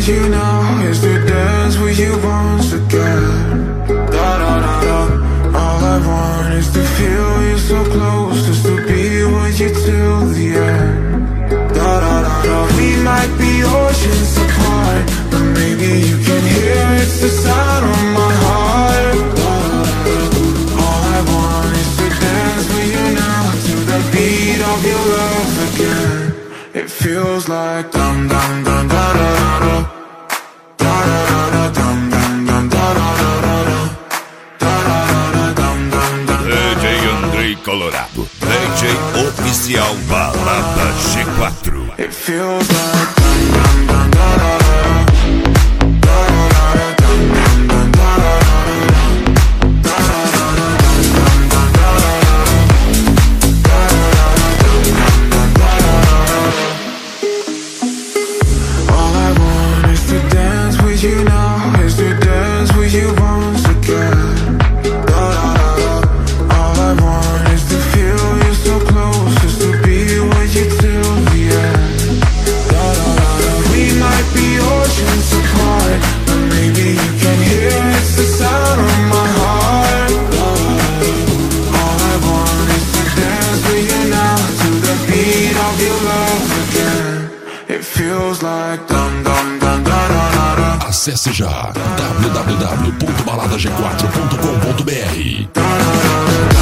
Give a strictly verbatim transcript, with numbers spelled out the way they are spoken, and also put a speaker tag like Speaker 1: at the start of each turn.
Speaker 1: with you now is to dance with you once again. Da da da da. All I want is to feel you so close, just to be with you till the end. Da da da da. We might be oceans apart, but maybe you can hear it's the sound of my heart. Da da da da. All I want is to dance with you now to the beat of your love again. It feels like dum dum dum da da da da. Da da da da dum dum dum da da da da da. Da da da da dum dum dum.
Speaker 2: D J Andrei Colorado, D J oficial Balada G quatro.
Speaker 1: It feels like dum dum dum da da da da. Da da da da dum dum dum da da da da. Da da da da dum dum dum da da da da. Da da da da dum dum dum da da da da. All I want is to dance with you now, is to dance with you once again. Da da da da. All I want is to feel you so close, just to be with you till the end. Da da da da. We might be oceans apart, but maybe you can hear it's the sound of my heart. Da da da da. All I want is to dance with you now to the beat of your love again. It feels like dum dum dum da da da da.
Speaker 3: Acesse já w w w ponto balada g quatro ponto com ponto b r.
Speaker 1: Da da da da.